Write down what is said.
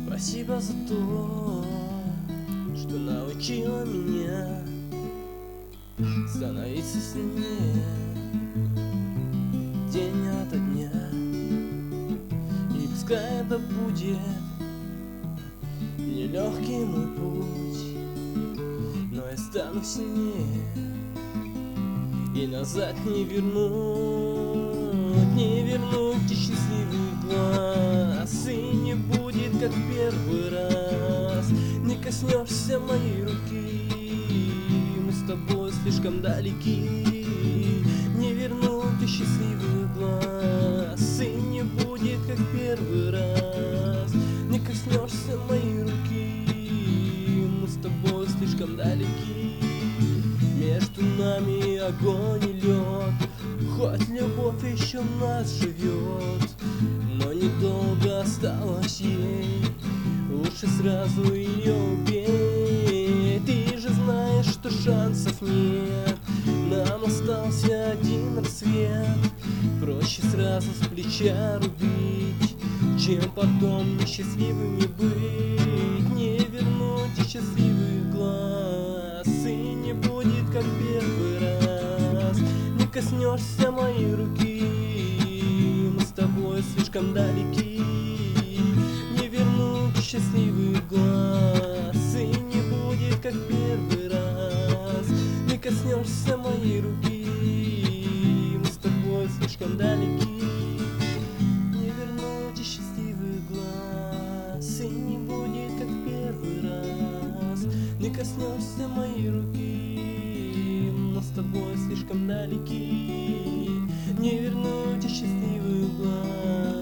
Спасибо за то, что научила меня становиться сильнее день ото дня. И пускай это будет нелегкий мой путь, но я стану сильнее и назад не вернуть те счастливый глаз. И не будет, как в первый раз, не коснешься моей руки, мы с тобой слишком далеки. Не вернуть те счастливый глаз. И не будет, как в первый раз, не коснешься моей руки, мы с тобой слишком далеки. Между нами огонь и лед, хоть любовь еще нас живет, но недолго осталось ей, лучше сразу ее убей. Ты же знаешь, что шансов нет, нам остался один рассвет. Проще сразу с плеча рубить, чем потом несчастливыми быть. Не вернуть счастливый глаз. И не будет, как первый раз, не коснешься моей руки, мы с тобой слишком далеки. Не вернуть счастливый глаз. И не будет, как первый раз, не коснешься моей руки, мы с тобой слишком далеки. Не вернуть счастливый глаз. И не будет, как первый раз, не коснешься моей руки, но с тобой слишком далеки. Не вернуть счастливый глаз.